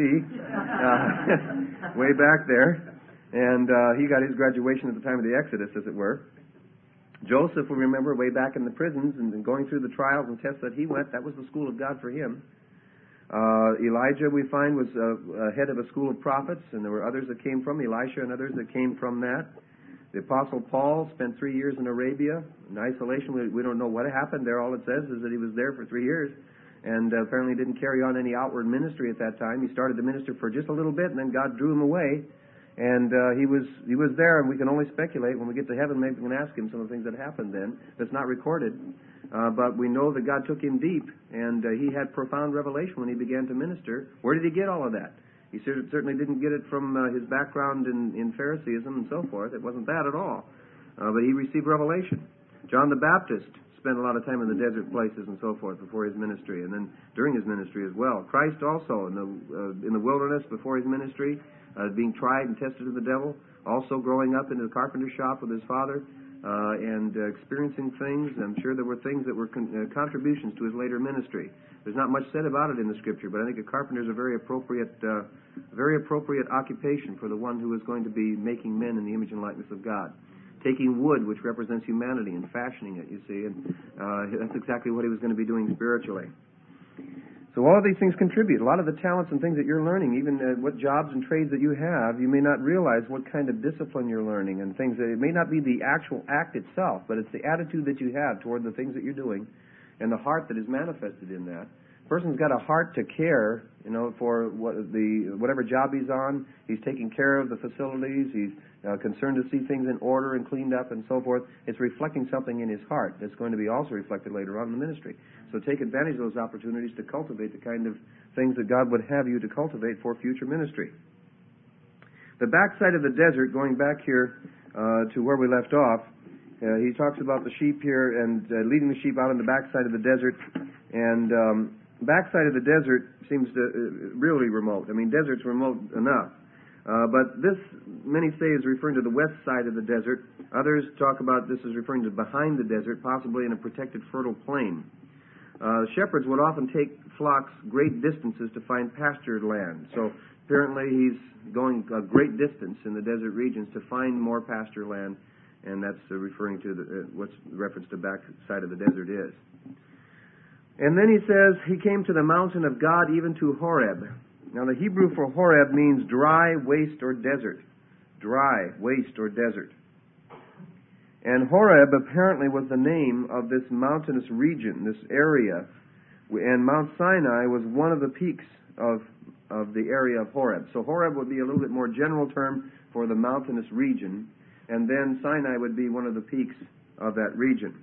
way back there. And he got his graduation at the time of the Exodus, as it were. Joseph, we remember, way back in the prisons and going through the trials and tests that he went, that was the school of God for him. Elijah, we find, was head of a school of prophets, and there were others that came from, Elisha and others that came from that. The Apostle Paul spent 3 years in Arabia in isolation. We don't know what happened there. All it says is that he was there for 3 years and apparently didn't carry on any outward ministry at that time. He started to minister for just a little bit, and then God drew him away. And he was there, and we can only speculate. When we get to heaven, maybe we can ask him some of the things that happened then. That's not recorded. But we know that God took him deep, and he had profound revelation when he began to minister. Where did he get all of that? He certainly didn't get it from his background in Phariseeism and so forth. It wasn't that at all. But he received revelation. John the Baptist spent a lot of time in the desert places and so forth before his ministry, and then during his ministry as well. Christ also in the wilderness before his ministry, being tried and tested of the devil, also growing up into the carpenter shop with his father, and experiencing things. I'm sure there were things that were contributions to his later ministry. There's not much said about it in the Scripture, but I think a carpenter is a very appropriate occupation for the one who is going to be making men in the image and likeness of God. Taking wood, which represents humanity, and fashioning it, you see, and that's exactly what he was going to be doing spiritually. So all of these things contribute. A lot of the talents and things that you're learning, even what jobs and trades that you have, you may not realize what kind of discipline you're learning and things. It may not be the actual act itself, but it's the attitude that you have toward the things that you're doing and the heart that is manifested in that. A person's got a heart to care, for whatever job he's on. He's taking care of the facilities. He's concerned to see things in order and cleaned up and so forth. It's reflecting something in his heart that's going to be also reflected later on in the ministry. So take advantage of those opportunities to cultivate the kind of things that God would have you to cultivate for future ministry. The backside of the desert, going back here to where we left off, he talks about the sheep here and leading the sheep out on the backside of the desert. And backside of the desert seems to really remote. I mean, desert's remote enough. But this, many say, is referring to the west side of the desert. Others talk about this as referring to behind the desert, possibly in a protected fertile plain. Shepherds would often take flocks great distances to find pastured land. So apparently he's going a great distance in the desert regions to find more pasture land, and that's referring to what's reference to back side of the desert is. And then he says, he came to the mountain of God, even to Horeb. Now the Hebrew for Horeb means dry, waste, or desert. Dry, waste, or desert. And Horeb apparently was the name of this mountainous region, this area. And Mount Sinai was one of the peaks of the area of Horeb. So Horeb would be a little bit more general term for the mountainous region. And then Sinai would be one of the peaks of that region.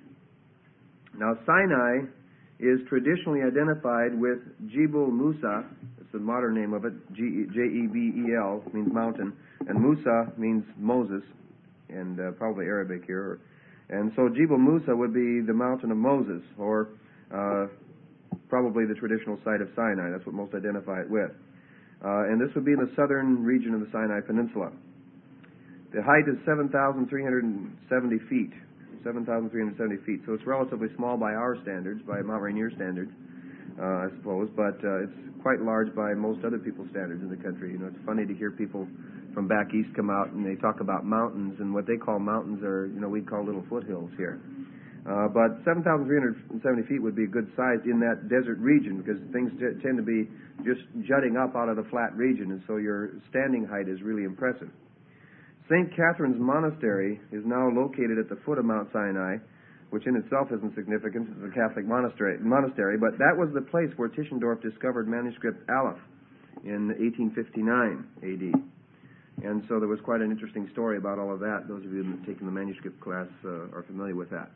Now Sinai is traditionally identified with Jebel Musa. It's the modern name of it. Jebel means mountain. And Musa means Moses. And probably Arabic here. And so Jebel Musa would be the mountain of Moses, or probably the traditional site of Sinai. That's what most identify it with. And this would be in the southern region of the Sinai Peninsula. The height is 7,370 feet. 7,370 feet. So it's relatively small by our standards, by Mount Rainier standards, I suppose, but it's quite large by most other people's standards in the country. It's funny to hear people from back east come out and they talk about mountains, and what they call mountains are, we'd call little foothills here. But 7,370 feet would be a good size in that desert region, because things tend to be just jutting up out of the flat region, and so your standing height is really impressive. St. Catherine's Monastery is now located at the foot of Mount Sinai, which in itself isn't significant. It's a Catholic monastery, but that was the place where Tischendorf discovered manuscript Aleph in 1859 A.D. And so there was quite an interesting story about all of that. Those of you who have taken the manuscript class are familiar with that.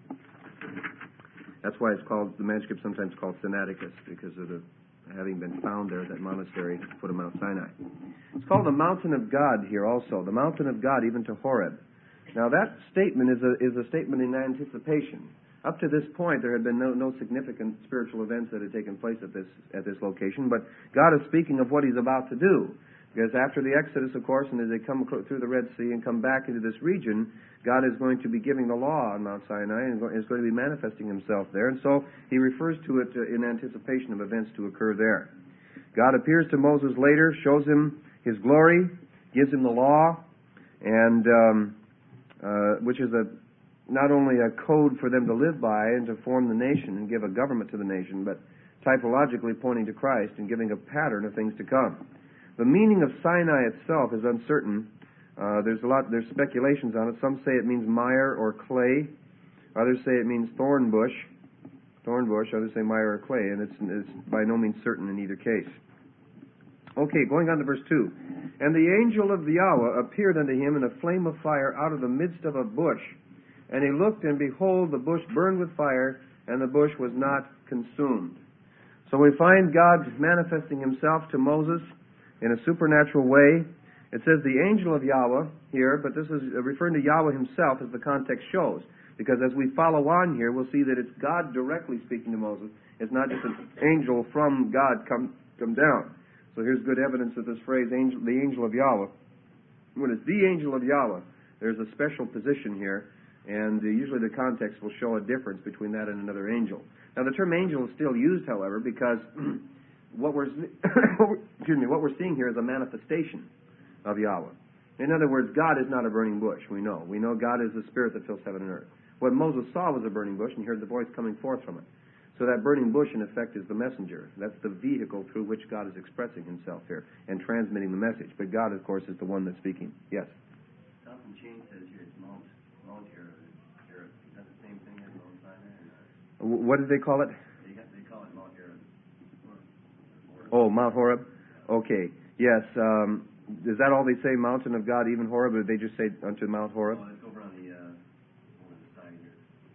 That's why it's called, the manuscript sometimes called Sinaiticus, because of the having been found there at that monastery at the foot of Mount Sinai. It's called the Mountain of God here also, the Mountain of God even to Horeb. Now that statement is a statement in anticipation. Up to this point, there had been no significant spiritual events that had taken place at this location, but God is speaking of what He's about to do. Because after the Exodus, of course, and as they come through the Red Sea and come back into this region, God is going to be giving the law on Mount Sinai and is going to be manifesting Himself there. And so He refers to it in anticipation of events to occur there. God appears to Moses later, shows him His glory, gives him the law, and which is not only a code for them to live by and to form the nation and give a government to the nation, but typologically pointing to Christ and giving a pattern of things to come. The meaning of Sinai itself is uncertain. There's speculations on it. Some say it means mire or clay. Others say it means thorn bush. Others say mire or clay, and it's by no means certain in either case. Okay, going on to verse 2. And the angel of Yahweh appeared unto him in a flame of fire out of the midst of a bush. And he looked, and behold, the bush burned with fire, and the bush was not consumed. So we find God manifesting Himself to Moses in a supernatural way. It says the angel of Yahweh here, but this is referring to Yahweh Himself, as the context shows. Because as we follow on here, we'll see that it's God directly speaking to Moses. It's not just an angel from God come down. So here's good evidence of this phrase, the angel of Yahweh. When it's the angel of Yahweh, there's a special position here, and usually the context will show a difference between that and another angel. Now the term angel is still used, however, because what we're seeing here is a manifestation of Yahweh. In other words, God is not a burning bush, we know. We know God is the Spirit that fills heaven and earth. What Moses saw was a burning bush, and he heard the voice coming forth from it. So that burning bush, in effect, is the messenger. That's the vehicle through which God is expressing Himself here and transmitting the message. But God, of course, is the one that's speaking. Yes? Thompson Chain says here it's Mount Horeb. Is that the same thing as Mount Sinai? What did they call it? They call it Mount Horeb. Oh, Mount Horeb? Okay. Yes. Is that all they say, mountain of God, even Horeb, or did they just say unto Mount Horeb? Oh, it's over on the side here.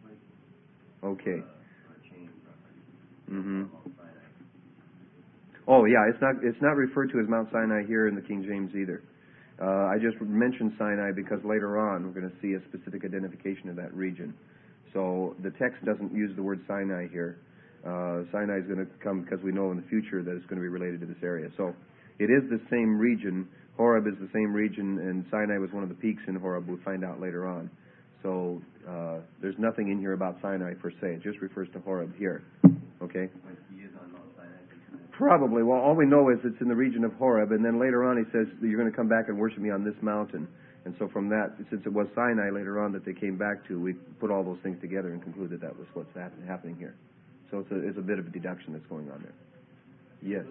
Okay. Chain reference. Mm-hmm. Mount Sinai. Oh, yeah, it's not referred to as Mount Sinai here in the King James either. I just mentioned Sinai because later on we're going to see a specific identification of that region. So the text doesn't use the word Sinai here. Sinai is going to come because we know in the future that it's going to be related to this area. So it is the same region. Horeb is the same region, and Sinai was one of the peaks in Horeb. We'll find out later on. So there's nothing in here about Sinai per se. It just refers to Horeb here. Okay? But he is on Mount Sinai. Probably. Well, all we know is it's in the region of Horeb, and then later on He says that you're going to come back and worship Me on this mountain. And so from that, since it was Sinai later on that they came back to, we put all those things together and concluded that was what's happening here. So it's a bit of a deduction that's going on there. Yes.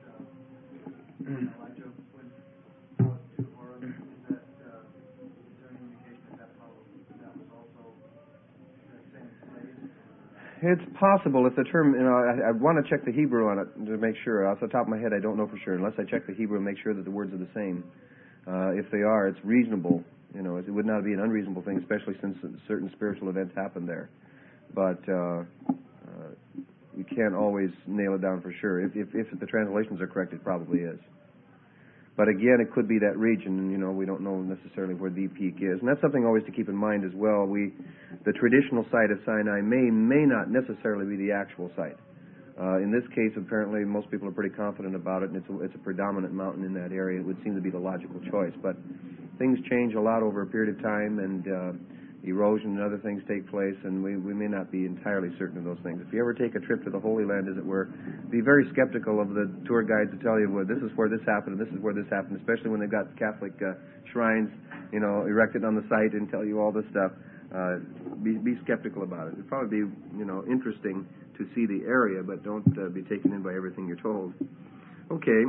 It's possible if the term, I want to check the Hebrew on it to make sure. Off the top of my head, I don't know for sure. Unless I check the Hebrew and make sure that the words are the same. If they are, it's reasonable. It would not be an unreasonable thing, especially since certain spiritual events happened there. But you can't always nail it down for sure. If the translations are correct, it probably is. But again, it could be that region, and we don't know necessarily where the peak is. And that's something always to keep in mind as well. The traditional site of Sinai may not necessarily be the actual site. In this case, apparently, most people are pretty confident about it, and it's a predominant mountain in that area. It would seem to be the logical choice. But things change a lot over a period of time, and erosion and other things take place, and we may not be entirely certain of those things. If you ever take a trip to the Holy Land, as it were, be very skeptical of the tour guides to tell you, well, this is where this happened, and this is where this happened, especially when they've got Catholic shrines, erected on the site and tell you all this stuff. Be skeptical about it. It'd probably be, interesting to see the area, but don't be taken in by everything you're told. Okay.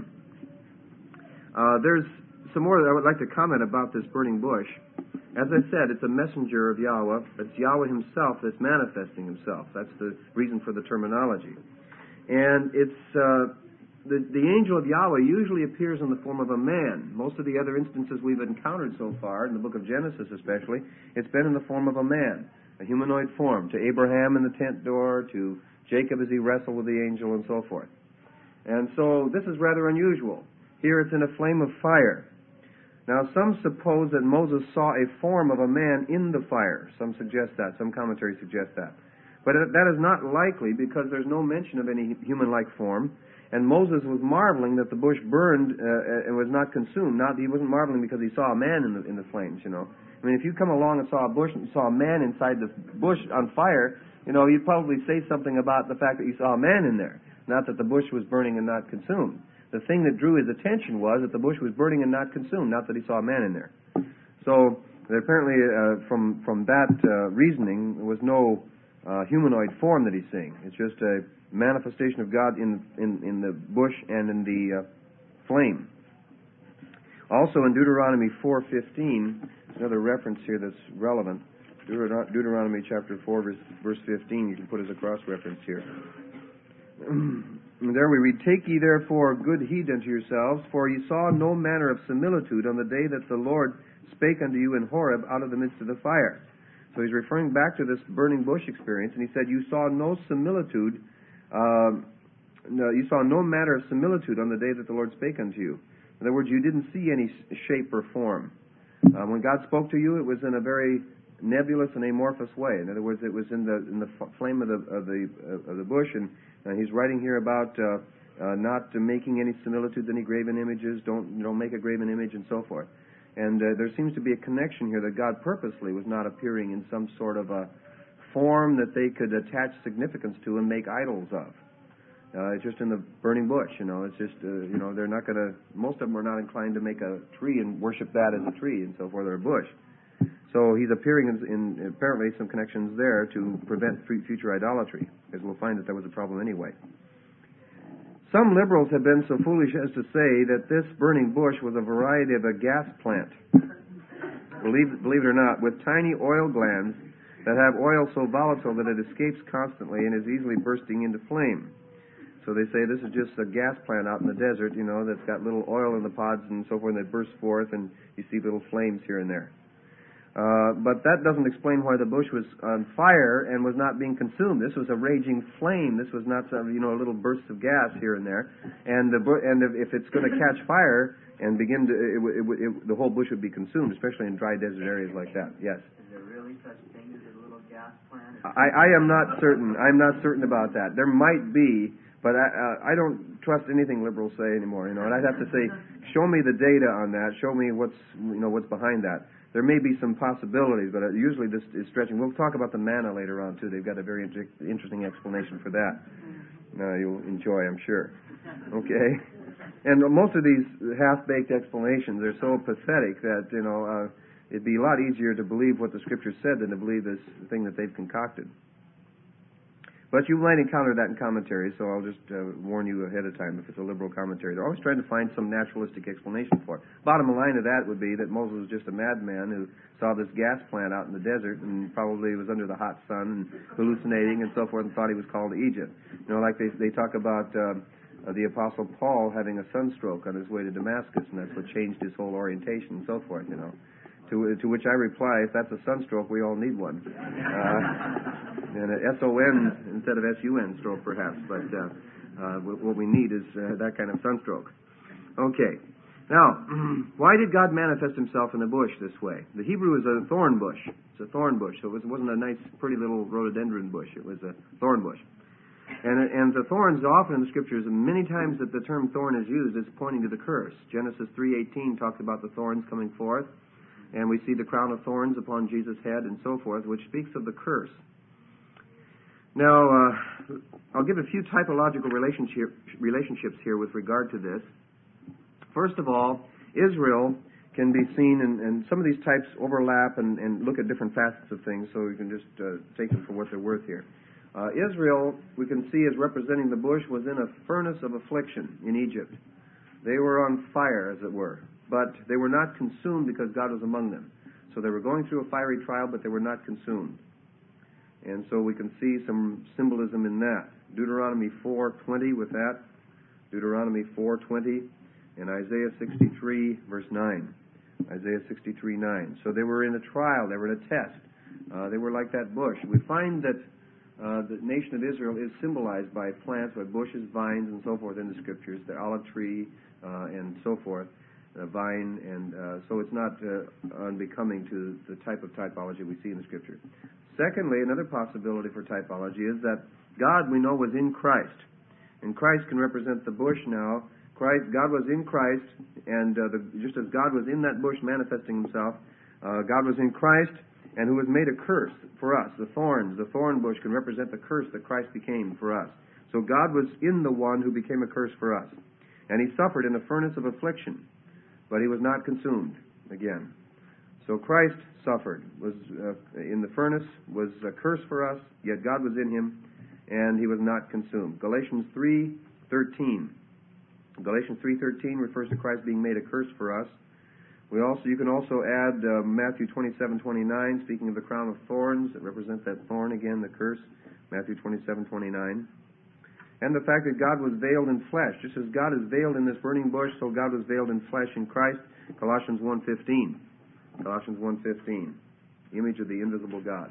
There's some more that I would like to comment about this burning bush. As I said, it's a messenger of Yahweh. It's Yahweh Himself that's manifesting Himself. That's the reason for the terminology. And it's the angel of Yahweh usually appears in the form of a man. Most of the other instances we've encountered so far, in the book of Genesis especially, it's been in the form of a man, a humanoid form, to Abraham in the tent door, to Jacob as he wrestled with the angel, and so forth. And so this is rather unusual. Here it's in a flame of fire. Now, some suppose that Moses saw a form of a man in the fire. Some suggest that. Some commentaries suggest that. But that is not likely because there's no mention of any human-like form. And Moses was marveling that the bush burned and was not consumed. He wasn't marveling because he saw a man in the flames, you know. I mean, if you come along and saw a bush and you saw a man inside the bush on fire, you know, you'd probably say something about the fact that you saw a man in there, not that the bush was burning and not consumed. The thing that drew his attention was that the bush was burning and not consumed, not that he saw a man in there. So apparently, from that reasoning, there was no humanoid form that he's seeing. It's just a manifestation of God in the bush and in the flame. Also in Deuteronomy 4:15, another reference here that's relevant. Deuteronomy chapter 4, verse 15. You can put as a cross reference here. There we read, "Take ye therefore good heed unto yourselves, for ye saw no manner of similitude on the day that the Lord spake unto you in Horeb out of the midst of the fire." So he's referring back to this burning bush experience, and he said, "You saw no similitude, you saw no manner of similitude on the day that the Lord spake unto you." In other words, you didn't see any shape or form. When God spoke to you, it was in a very nebulous and amorphous way. In other words, it was in the flame of the bush, and he's writing here about not making any similitudes, any graven images. Don't make a graven image, and so forth. And there seems to be a connection here that God purposely was not appearing in some sort of a form that they could attach significance to and make idols of. It's just in the burning bush, you know. It's just, they're not going to, most of them are not inclined to make a tree and worship that as a tree and so forth, or a bush. So he's appearing in apparently some connections there to prevent future idolatry, because we'll find that there was a problem anyway. Some liberals have been so foolish as to say that this burning bush was a variety of a gas plant, believe it or not, with tiny oil glands that have oil so volatile that it escapes constantly and is easily bursting into flame. So they say this is just a gas plant out in the desert, you know, that's got little oil in the pods and so forth, and it bursts forth, and you see little flames here and there. But that doesn't explain why the bush was on fire and was not being consumed. This was a raging flame. This was not some, a little bursts of gas here and there. And if it's going to catch fire and begin to, the whole bush would be consumed, especially in dry desert areas like that. Yes. Is there really such thing as a little gas plant? I am not certain. I'm not certain about that. There might be, but I don't trust anything liberals say anymore. And I'd have to say, show me the data on that. Show me what's behind that. There may be some possibilities, but usually this is stretching. We'll talk about the manna later on, too. They've got a very interesting explanation for that. You'll enjoy, I'm sure. Okay? And most of these half-baked explanations are so pathetic that, it'd be a lot easier to believe what the Scripture said than to believe this thing that they've concocted. But you might encounter that in commentaries, so I'll just warn you ahead of time if it's a liberal commentary. They're always trying to find some naturalistic explanation for it. Bottom line of that would be that Moses was just a madman who saw this gas plant out in the desert and probably was under the hot sun and hallucinating and so forth and thought he was called to Egypt. Like they talk about the Apostle Paul having a sunstroke on his way to Damascus, and that's what changed his whole orientation and so forth, To which I reply, if that's a sunstroke, we all need one. And a S-O-N instead of S-U-N stroke, perhaps. But what we need is that kind of sunstroke. Okay. Now, why did God manifest himself in the bush this way? The Hebrew is a thorn bush. It's a thorn bush. So it wasn't a nice, pretty little rhododendron bush. It was a thorn bush. And the thorns often in the Scriptures, and many times that the term thorn is used, is pointing to the curse. Genesis 3:18 talks about the thorns coming forth. And we see the crown of thorns upon Jesus' head and so forth, which speaks of the curse. Now, I'll give a few typological relationships here with regard to this. First of all, Israel can be seen, and some of these types overlap and look at different facets of things, so you can just take them for what they're worth here. Israel, we can see as representing the bush, was in a furnace of affliction in Egypt. They were on fire, as it were. But they were not consumed because God was among them. So they were going through a fiery trial, but they were not consumed. And so we can see some symbolism in that. Deuteronomy 4:20 with that. Deuteronomy 4:20 and Isaiah 63, verse 9. Isaiah 63:9. So they were in a trial. They were in a test. They were like that bush. We find that the nation of Israel is symbolized by plants, by bushes, vines, and so forth in the Scriptures, the olive tree, and so forth. vine, and so it's not unbecoming to the type of typology we see in the Scripture. Secondly, another possibility for typology is that God, we know, was in Christ. And Christ can represent the bush now. God was in Christ, and just as God was in that bush manifesting himself, God was in Christ, and who was made a curse for us. The thorn bush can represent the curse that Christ became for us. So God was in the one who became a curse for us. And he suffered in a furnace of affliction, but he was not consumed again. So Christ suffered, was in the furnace, was a curse for us, yet God was in him, and he was not consumed. Galatians 3:13. Galatians 3:13 refers to Christ being made a curse for us. You can also add Matthew 27:29, speaking of the crown of thorns that represent that thorn again, the curse, Matthew 27:29. And the fact that God was veiled in flesh. Just as God is veiled in this burning bush, so God was veiled in flesh in Christ, Colossians 1:15. Colossians 1:15, image of the invisible God.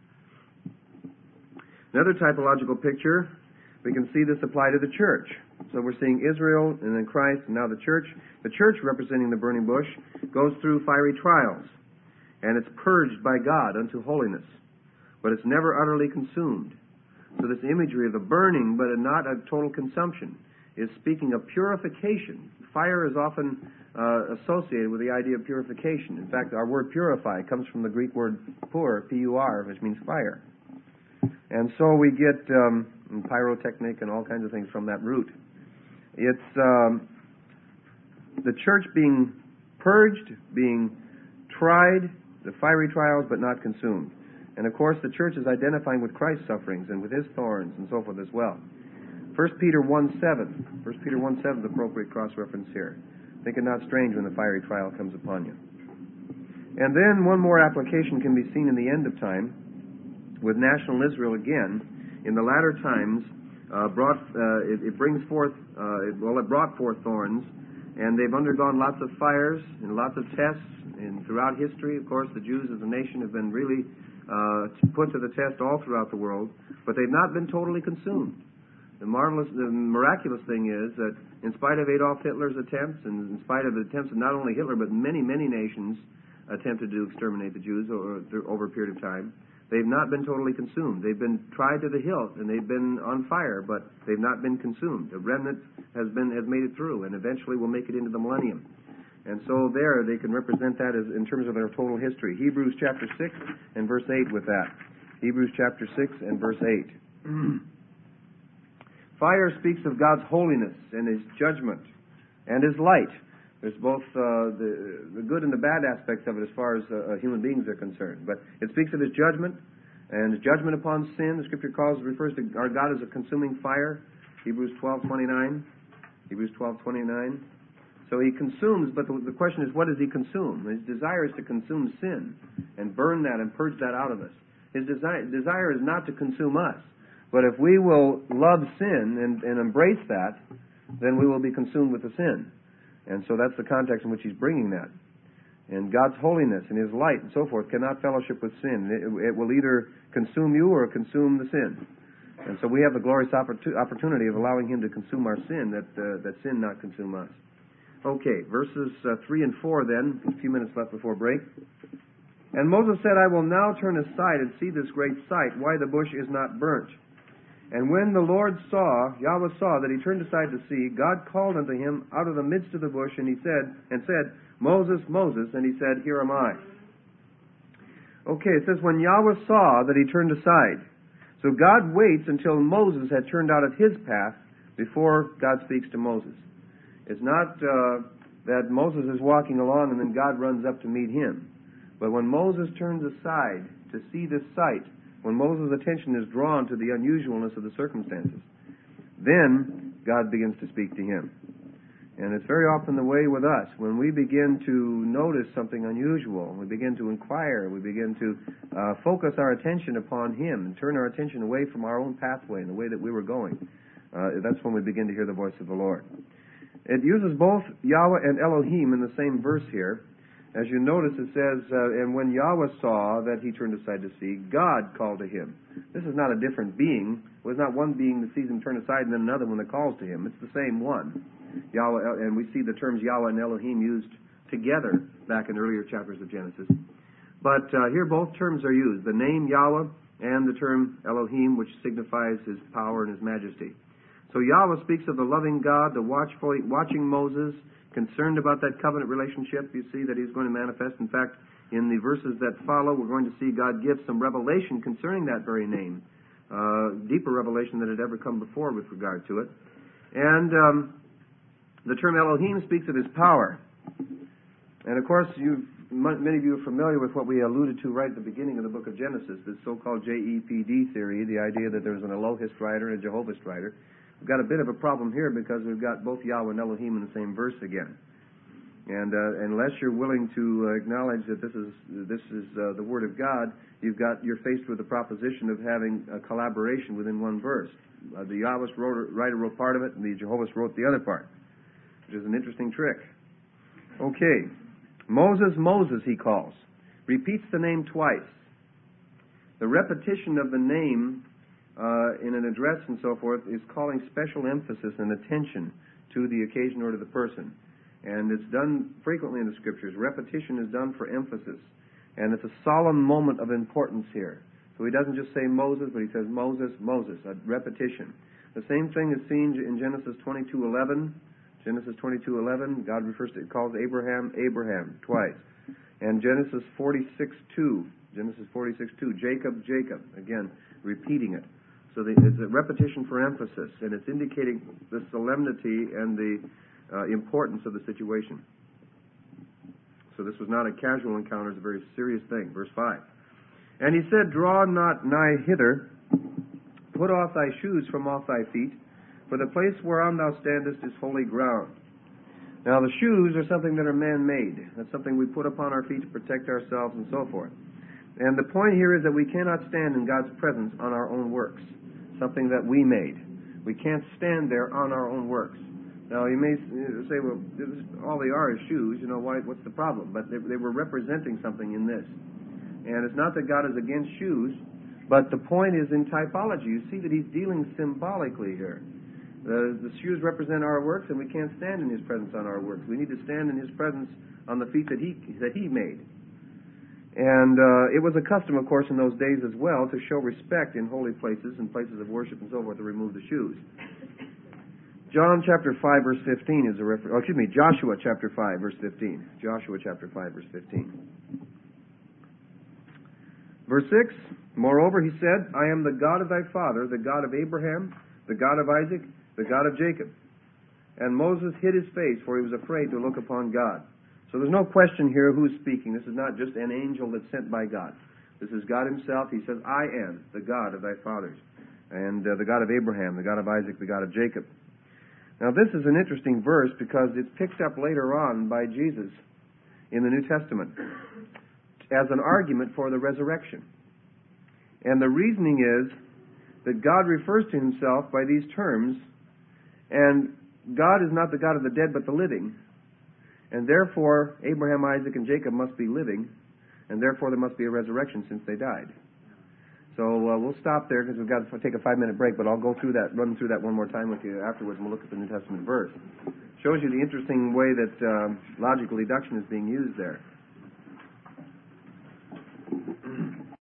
Another typological picture, we can see this apply to the church. So we're seeing Israel, and then Christ, and now the church. The church, representing the burning bush, goes through fiery trials, and it's purged by God unto holiness, but it's never utterly consumed. So this imagery of the burning, but not a total consumption, is speaking of purification. Fire is often associated with the idea of purification. In fact, our word purify comes from the Greek word pur, P-U-R, which means fire. And so we get pyrotechnic and all kinds of things from that root. It's the church being purged, being tried, the fiery trials, but not consumed. And of course, the church is identifying with Christ's sufferings and with his thorns and so forth as well. 1 Peter 1:7. 1 Peter 1:7 is the appropriate cross-reference here. Think it not strange when the fiery trial comes upon you. And then one more application can be seen in the end of time with national Israel again. In the latter times, it brought forth thorns, and they've undergone lots of fires and lots of tests. And throughout history, of course, the Jews as a nation have been really put to the test all throughout the world, but they've not been totally consumed. The miraculous thing is that in spite of Adolf Hitler's attempts, and in spite of the attempts of not only Hitler, but many, many nations attempted to exterminate the Jews over a period of time, they've not been totally consumed. They've been tried to the hilt, and they've been on fire, but they've not been consumed. The remnant has made it through, and eventually will make it into the millennium. And so there, they can represent that as in terms of their total history. Hebrews chapter 6 and verse 8 with that. Hebrews chapter 6 and verse 8. Fire speaks of God's holiness and his judgment and his light. There's both the good and the bad aspects of it as far as human beings are concerned. But it speaks of his judgment and his judgment upon sin. The Scripture refers to our God as a consuming fire. Hebrews 12:29. Hebrews 12:29. So he consumes, but the question is, what does he consume? His desire is to consume sin and burn that and purge that out of us. His desire is not to consume us. But if we will love sin and embrace that, then we will be consumed with the sin. And so that's the context in which he's bringing that. And God's holiness and his light and so forth cannot fellowship with sin. It will either consume you or consume the sin. And so we have the glorious opportunity of allowing him to consume our sin, that sin not consume us. Okay, verses 3 and 4 then, a few minutes left before break. And Moses said, I will now turn aside and see this great sight, why the bush is not burnt. And when the Lord Yahweh saw that he turned aside to see, God called unto him out of the midst of the bush, and said, Moses, Moses, and he said, Here am I. Okay, it says, when Yahweh saw that he turned aside. So God waits until Moses had turned out of his path before God speaks to Moses. It's not that Moses is walking along and then God runs up to meet him. But when Moses turns aside to see this sight, when Moses' attention is drawn to the unusualness of the circumstances, then God begins to speak to him. And it's very often the way with us. When we begin to notice something unusual, we begin to inquire, we begin to focus our attention upon him and turn our attention away from our own pathway and the way that we were going. That's when we begin to hear the voice of the Lord. It uses both Yahweh and Elohim in the same verse here. As you notice, it says, and when Yahweh saw that he turned aside to see, God called to him. This is not a different being. It was not one being that sees him turn aside and then another one that calls to him. It's the same one. Yahweh, and we see the terms Yahweh and Elohim used together back in earlier chapters of Genesis. But here both terms are used, the name Yahweh and the term Elohim, which signifies his power and his majesty. So Yahweh speaks of the loving God, the watching Moses, concerned about that covenant relationship. You see that he's going to manifest. In fact, in the verses that follow, we're going to see God give some revelation concerning that very name, deeper revelation than had ever come before with regard to it. And the term Elohim speaks of his power. And of course, many of you are familiar with what we alluded to right at the beginning of the book of Genesis, this so-called JEPD theory, the idea that there's an Elohist writer and a Jehovahist writer. We've got a bit of a problem here because we've got both Yahweh and Elohim in the same verse again. And unless you're willing to acknowledge that this is the Word of God, you're faced with the proposition of having a collaboration within one verse. The Yahwist writer wrote part of it, and the Jehovahist wrote the other part, which is an interesting trick. Okay. Moses, Moses, he calls. Repeats the name twice. The repetition of the name in an address and so forth is calling special emphasis and attention to the occasion or to the person. And it's done frequently in the Scriptures. Repetition is done for emphasis. And it's a solemn moment of importance here. So he doesn't just say Moses, but he says Moses, Moses, a repetition. The same thing is seen in Genesis 22:11. Genesis 22:11, God calls Abraham, Abraham, twice. And Genesis 46:2, Jacob, Jacob, again, repeating it. So it's a repetition for emphasis, and it's indicating the solemnity and the importance of the situation. So this was not a casual encounter, it's a very serious thing. Verse 5. And he said, draw not nigh hither, put off thy shoes from off thy feet, for the place whereon thou standest is holy ground. Now the shoes are something that are man-made. That's something we put upon our feet to protect ourselves and so forth. And the point here is that we cannot stand in God's presence on our own works, something that we made. We can't stand there on our own works. Now you may say, well, all they are is shoes, what's the problem? But they were representing something in this. And it's not that God is against shoes, but the point is in typology. You see that he's dealing symbolically here. The shoes represent our works, and we can't stand in his presence on our works. We need to stand in his presence on the feet that he made. And it was a custom, of course, in those days as well to show respect in holy places and places of worship and so forth to remove the shoes. Joshua chapter 5, verse 15 is a reference. Joshua chapter 5, verse 15. Joshua chapter 5, verse 15. Verse 6, moreover, he said, I am the God of thy father, the God of Abraham, the God of Isaac, the God of Jacob. And Moses hid his face, for he was afraid to look upon God. So there's no question here who's speaking. This is not just an angel that's sent by God. This is God himself. He says, I am the God of thy fathers, and the God of Abraham, the God of Isaac, the God of Jacob. Now this is an interesting verse because it's picked up later on by Jesus in the New Testament as an argument for the resurrection. And the reasoning is that God refers to himself by these terms, and God is not the God of the dead but the living. And therefore, Abraham, Isaac, and Jacob must be living, and therefore there must be a resurrection since they died. So we'll stop there because we've got to take a 5-minute break, but I'll run through that one more time with you afterwards, and we'll look at the New Testament verse. Shows you the interesting way that logical deduction is being used there.